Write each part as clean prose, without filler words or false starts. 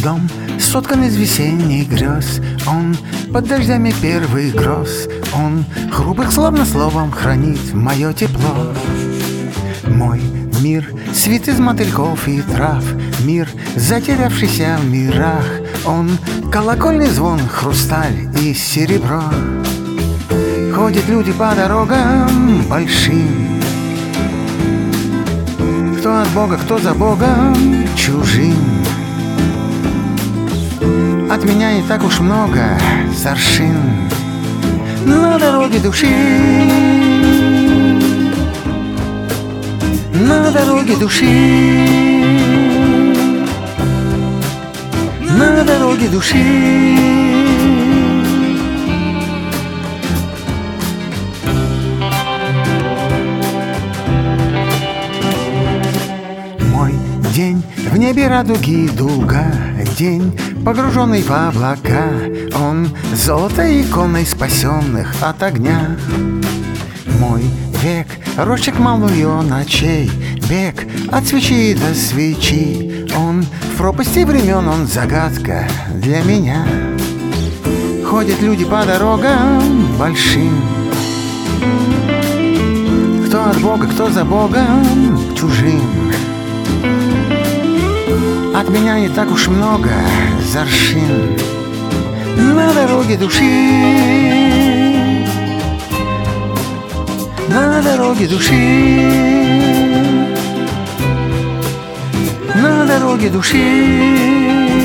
Дом соткан из весенних грез, он под дождями первых гроз, он хрупок, словно словом хранит мое тепло. Мой мир свит из мотыльков и трав, мир, затерявшийся в мирах, он колокольный звон, хрусталь и серебро. Ходят люди по дорогам большим, кто от Бога, кто за Богом чужим. От меня не так уж много соршин на дороге души, на дороге души, на дороге души. Мой день в небе радуги дуга, день, погруженный в облака, он золотой иконой спасенных от огня. Мой век рощик малую ночей, бег от свечи до свечи, он в пропасти времен, он загадка для меня. Ходят люди по дорогам большим, кто от Бога, кто за Богом чужим. От меня не так уж много заршин на дороге души, на дороге души, на дороге души.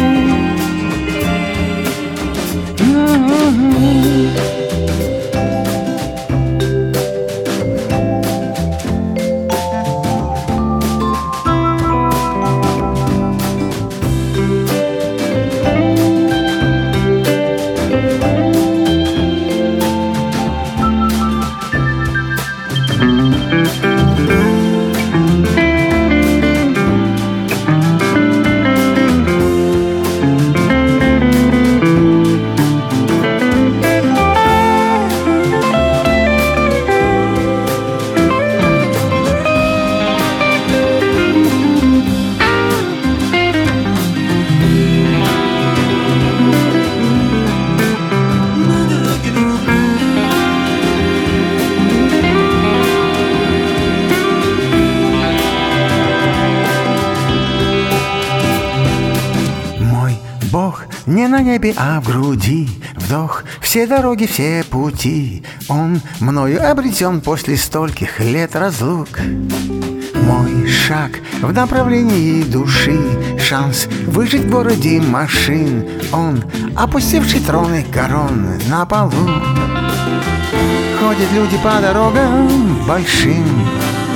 Бог не на небе, а в груди, вдох, все дороги, все пути, он мною обретен после стольких лет разлук. Мой шаг в направлении души, шанс выжить в городе машин, он, опустивший троны корон на полу. Ходят люди по дорогам большим,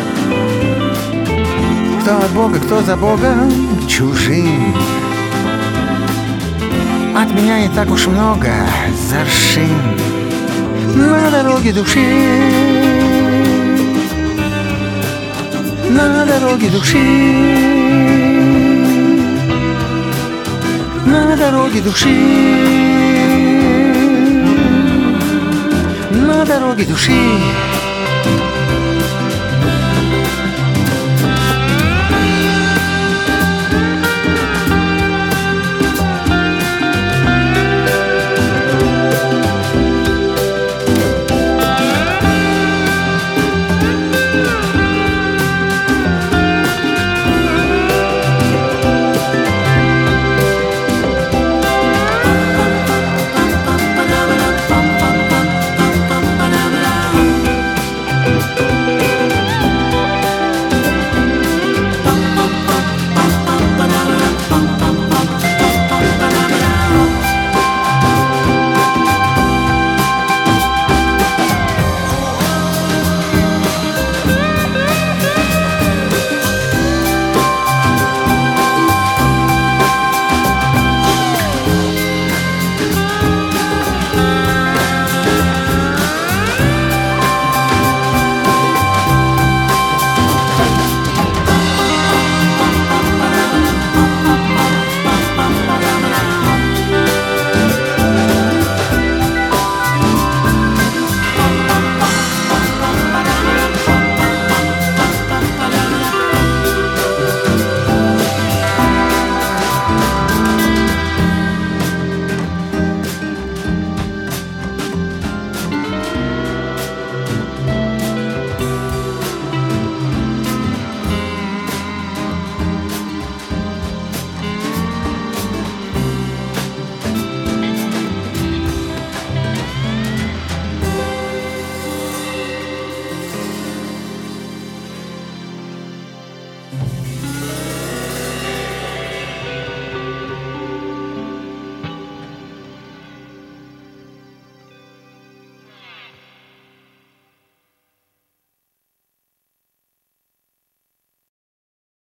кто от Бога, кто за Богом чужим. От меня не так уж много заршин на дороге души, на дороге души, на дороге души, на дороге души.